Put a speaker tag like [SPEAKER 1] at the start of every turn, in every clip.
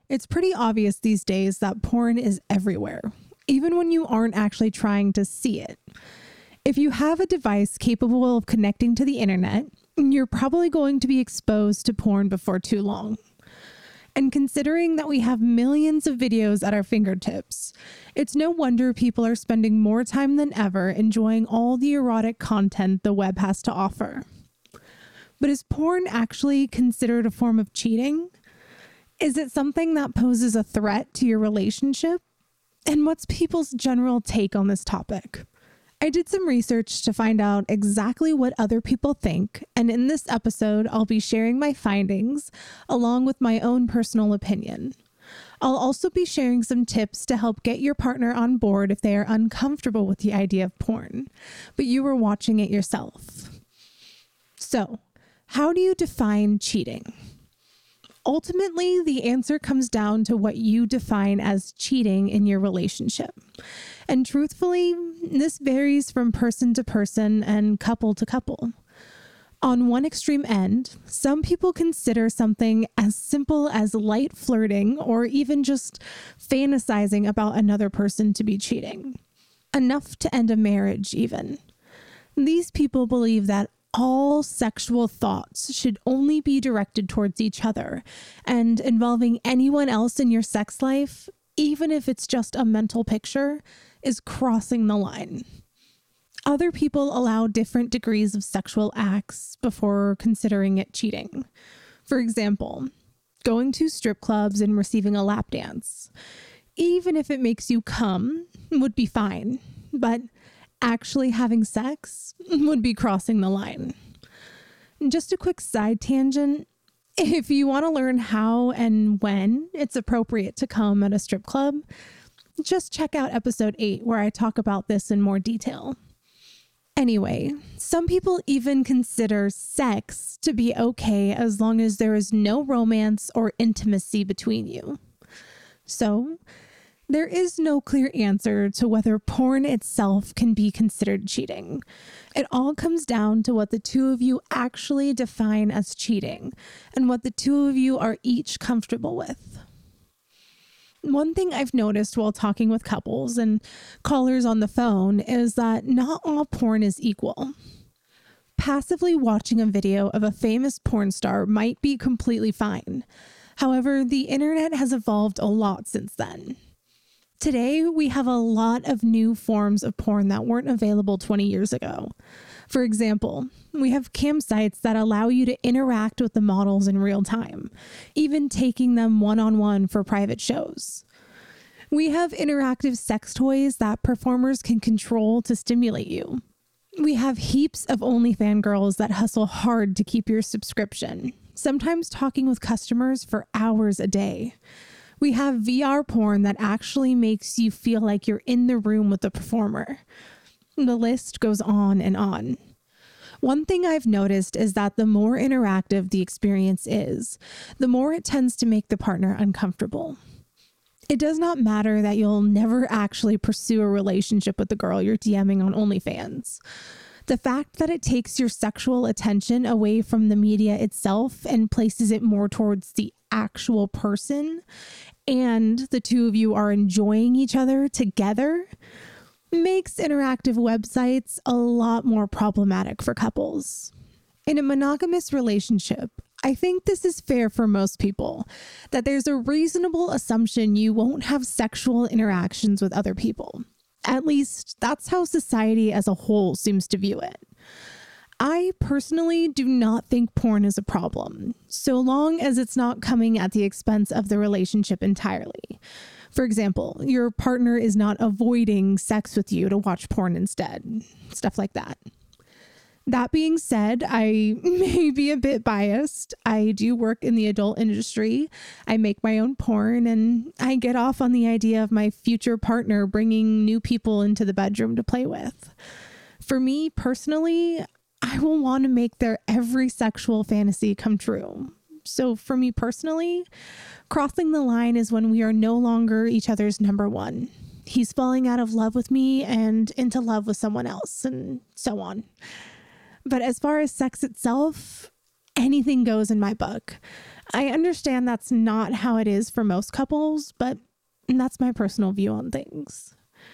[SPEAKER 1] It's pretty obvious these days that porn is everywhere, even when you aren't actually trying to see it. If you have a device capable of connecting to the internet, you're probably going to be exposed to porn before too long. And considering that we have millions of videos at our fingertips, it's no wonder people are spending more time than ever enjoying all the erotic content the web has to offer. But is porn actually considered a form of cheating? Is it something that poses a threat to your relationship? And what's people's general take on this topic? I did some research to find out exactly what other people think, and in this episode, I'll be sharing my findings along with my own personal opinion. I'll also be sharing some tips to help get your partner on board if they are uncomfortable with the idea of porn, but you were watching it yourself. So, how do you define cheating? Ultimately, the answer comes down to what you define as cheating in your relationship. And truthfully, this varies from person to person and couple to couple. On one extreme end, some people consider something as simple as light flirting or even just fantasizing about another person to be cheating. Enough to end a marriage, even. These people believe that all sexual thoughts should only be directed towards each other, and involving anyone else in your sex life, even if it's just a mental picture, is crossing the line. Other people allow different degrees of sexual acts before considering it cheating. For example, going to strip clubs and receiving a lap dance. Even if it makes you come, would be fine, but actually having sex would be crossing the line. Just a quick side tangent. If you want to learn how and when it's appropriate to come at a strip club, just check out episode 8 where I talk about this in more detail. Anyway, some people even consider sex to be okay as long as there is no romance or intimacy between you. So, there is no clear answer to whether porn itself can be considered cheating. It all comes down to what the two of you actually define as cheating and what the two of you are each comfortable with. One thing I've noticed while talking with couples and callers on the phone is that not all porn is equal. Passively watching a video of a famous porn star might be completely fine. However, the internet has evolved a lot since then. Today, we have a lot of new forms of porn that weren't available 20 years ago. For example, we have campsites that allow you to interact with the models in real time, even taking them one-on-one for private shows. We have interactive sex toys that performers can control to stimulate you. We have heaps of OnlyFans girls that hustle hard to keep your subscription, sometimes talking with customers for hours a day. We have VR porn that actually makes you feel like you're in the room with the performer. The list goes on and on. One thing I've noticed is that the more interactive the experience is, the more it tends to make the partner uncomfortable. It does not matter that you'll never actually pursue a relationship with the girl you're DMing on OnlyFans. The fact that it takes your sexual attention away from the media itself and places it more towards the actual person, and the two of you are enjoying each other together, makes interactive websites a lot more problematic for couples. In a monogamous relationship, I think this is fair for most people, that there's a reasonable assumption you won't have sexual interactions with other people. At least, that's how society as a whole seems to view it. I personally do not think porn is a problem, so long as it's not coming at the expense of the relationship entirely. For example, your partner is not avoiding sex with you to watch porn instead. Stuff like that. That being said, I may be a bit biased. I do work in the adult industry. I make my own porn, and I get off on the idea of my future partner bringing new people into the bedroom to play with. For me personally, I will want to make their every sexual fantasy come true. So for me personally, crossing the line is when we are no longer each other's number one. He's falling out of love with me and into love with someone else, and so on. But as far as sex itself, anything goes in my book. I understand that's not how it is for most couples, but that's my personal view on things.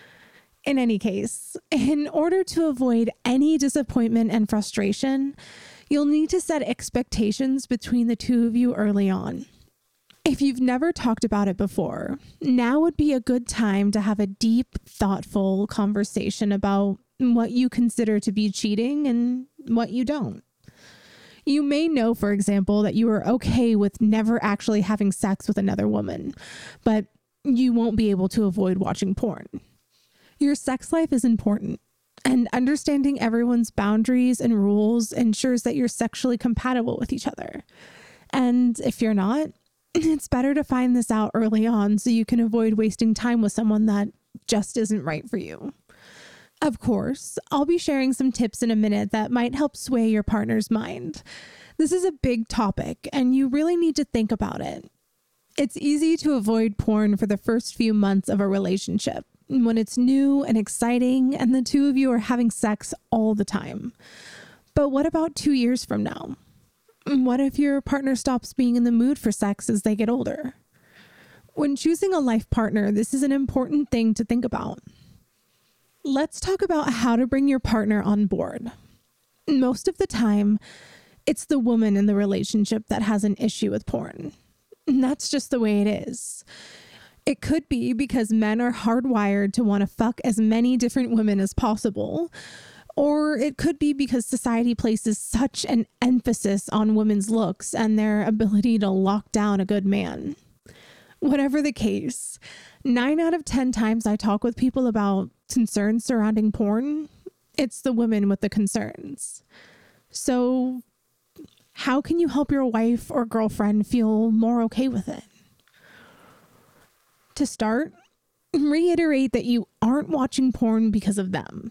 [SPEAKER 1] In any case, in order to avoid any disappointment and frustration, you'll need to set expectations between the two of you early on. If you've never talked about it before, now would be a good time to have a deep, thoughtful conversation about what you consider to be cheating and what you don't. You may know, for example, that you are okay with never actually having sex with another woman, but you won't be able to avoid watching porn. Your sex life is important, and understanding everyone's boundaries and rules ensures that you're sexually compatible with each other. And if you're not, it's better to find this out early on so you can avoid wasting time with someone that just isn't right for you. Of course, I'll be sharing some tips in a minute that might help sway your partner's mind. This is a big topic, and you really need to think about it. It's easy to avoid porn for the first few months of a relationship, when it's new and exciting and the two of you are having sex all the time. But what about 2 years from now? What if your partner stops being in the mood for sex as they get older? When choosing a life partner, this is an important thing to think about. Let's talk about how to bring your partner on board. Most of the time, it's the woman in the relationship that has an issue with porn. And that's just the way it is. It could be because men are hardwired to want to fuck as many different women as possible. Or it could be because society places such an emphasis on women's looks and their ability to lock down a good man. Whatever the case, 9 out of 10 times I talk with people about concerns surrounding porn, it's the women with the concerns. So how can you help your wife or girlfriend feel more okay with it? To start, reiterate that you aren't watching porn because of them.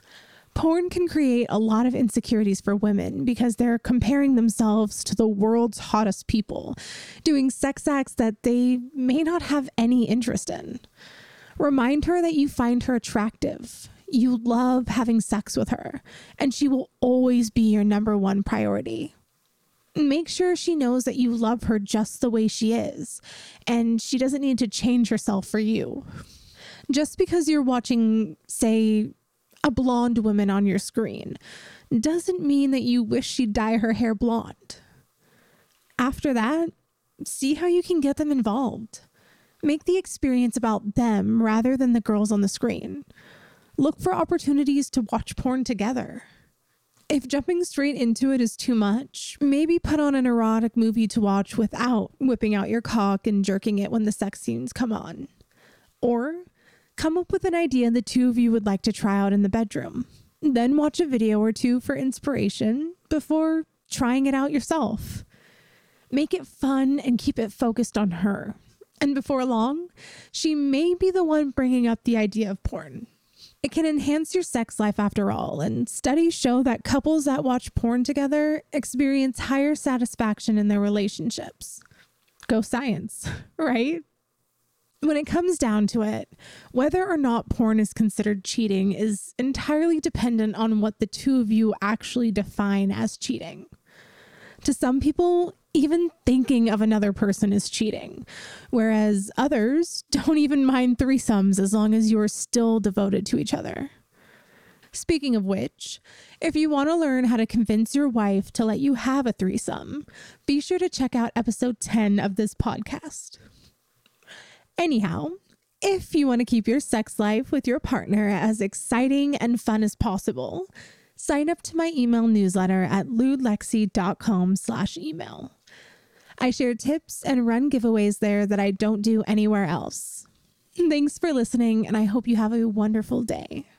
[SPEAKER 1] Porn can create a lot of insecurities for women because they're comparing themselves to the world's hottest people, doing sex acts that they may not have any interest in. Remind her that you find her attractive. You love having sex with her, and she will always be your number one priority. Make sure she knows that you love her just the way she is, and she doesn't need to change herself for you. Just because you're watching, say, a blonde woman on your screen doesn't mean that you wish she'd dye her hair blonde. After that, see how you can get them involved. Make the experience about them rather than the girls on the screen. Look for opportunities to watch porn together. If jumping straight into it is too much, maybe put on an erotic movie to watch without whipping out your cock and jerking it when the sex scenes come on. Or come up with an idea the two of you would like to try out in the bedroom. Then watch a video or two for inspiration before trying it out yourself. Make it fun and keep it focused on her. And before long, she may be the one bringing up the idea of porn. It can enhance your sex life after all, and studies show that couples that watch porn together experience higher satisfaction in their relationships. Go science, right? When it comes down to it, whether or not porn is considered cheating is entirely dependent on what the two of you actually define as cheating. To some people, even thinking of another person is cheating, whereas others don't even mind threesomes as long as you're still devoted to each other. Speaking of which, if you want to learn how to convince your wife to let you have a threesome, be sure to check out episode 10 of this podcast. Anyhow, if you want to keep your sex life with your partner as exciting and fun as possible, sign up to my email newsletter at lewdlexi.com/email. I share tips and run giveaways there that I don't do anywhere else. Thanks for listening, and I hope you have a wonderful day.